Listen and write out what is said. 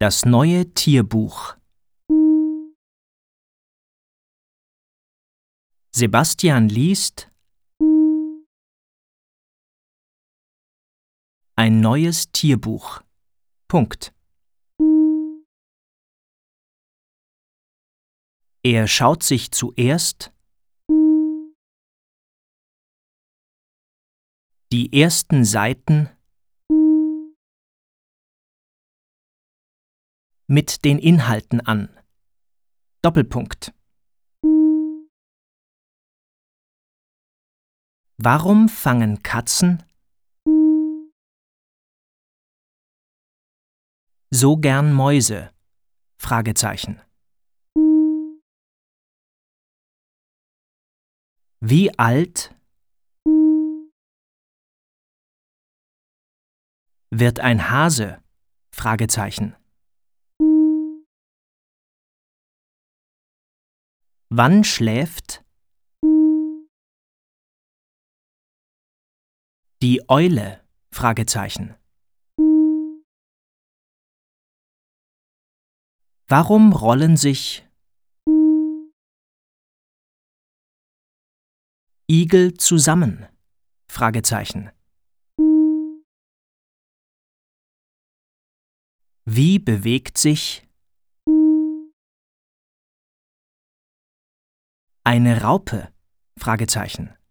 Das neue Tierbuch. Sebastian liest ein neues Tierbuch. Punkt. Er schaut sich zuerst die ersten Seiten mit den Inhalten an. Doppelpunkt. Warum fangen Katzen so gern Mäuse? Fragezeichen. Wie alt wird ein Hase? Fragezeichen. Wann schläft die Eule? Fragezeichen. Warum rollen sich Igel zusammen? Fragezeichen. Wie bewegt sich eine Raupe? Fragezeichen.